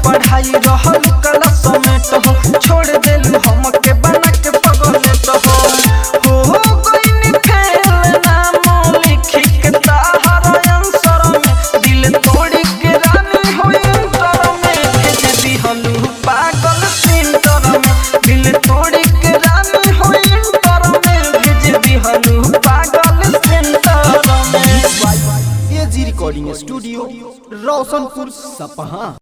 पढ़ाई रहल क्लास में तो छोड़ देलू हमके बना के पगले तो हो गइनी फेल नाम लिखी के ताहर आंसर में दिल तोड़ी के रानी हो इंटर में भेज दिहलू पागल सेंटर में दिल तोड़ी के रानी हो इंटर में भेज दिहलू पागल सेंटर में। एजी रिकॉर्डिंग स्टूडियो रोशनपुर सपहा।